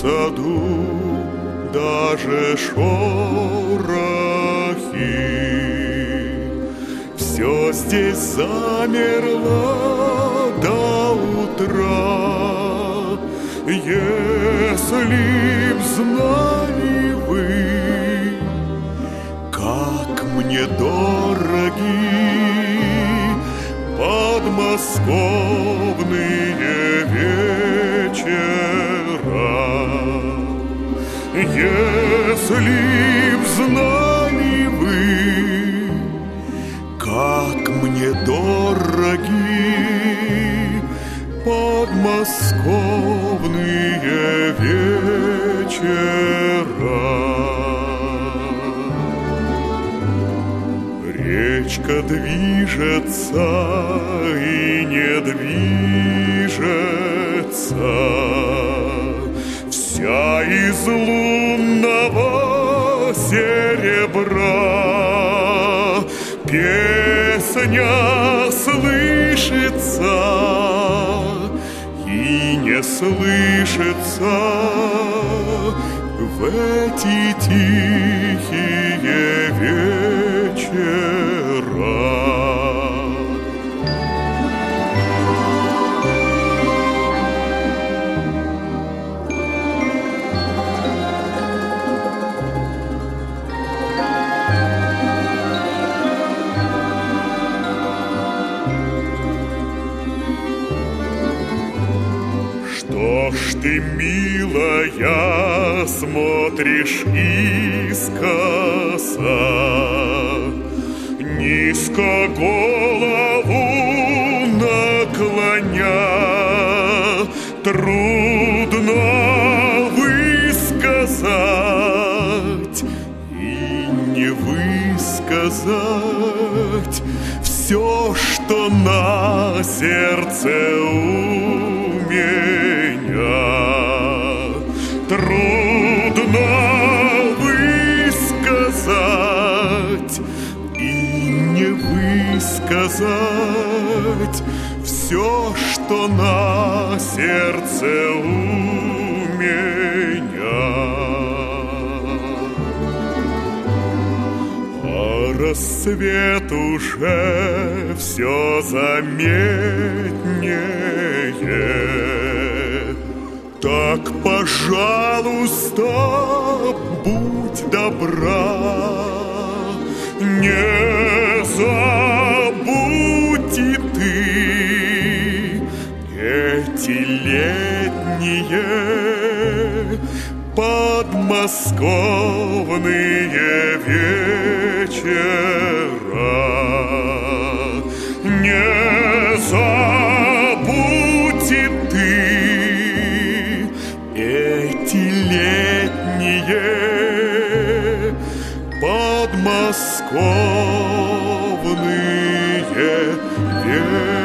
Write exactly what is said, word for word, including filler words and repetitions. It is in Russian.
саду даже шорохи. Все здесь замерло до утра. Если б знали вы, как мне дороги подмосковные вечера. Если б знали вы, как мне дороги подмосковные вечера. Речка движется и не движется, вся из лунного серебра. Песня слышится и не слышится в эти тихие вечера. Что ж ты, милая, смотришь искоса, низко голову наклоня? Трудно высказать и не высказать все, что на сердце у меня. Трудно высказать и не высказать все, что на сердце у меня. А рассвет уже все заметнее. Так, пожалуйста, будь добра, не забудь и ты эти летние подмосковные вечера. Не забудь и ты эти летние подмосковные вечера.